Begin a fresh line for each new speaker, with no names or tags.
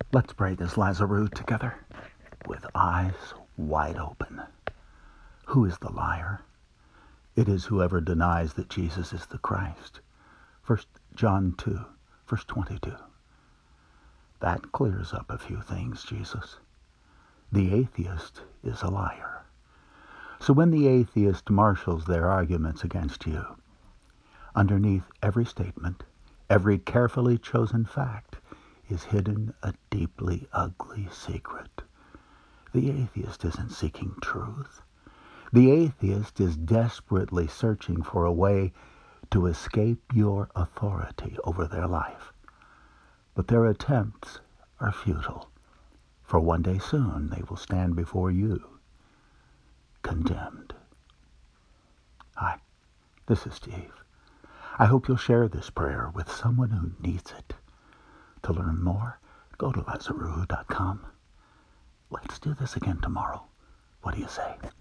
Let's pray this Lazarus together with eyes wide open. Who is the liar? It is whoever denies that Jesus is the Christ. 1 John 2, verse 22. That clears up a few things, Jesus. The atheist is a liar. So when the atheist marshals their arguments against you, underneath every statement, every carefully chosen fact, is hidden a deeply ugly secret. The atheist isn't seeking truth. The atheist is desperately searching for a way to escape your authority over their life. But their attempts are futile, for one day soon they will stand before you, condemned. Hi, this is Steve. I hope you'll share this prayer with someone who needs it. To learn more, go to Lazarus.com. Let's do this again tomorrow. What do you say?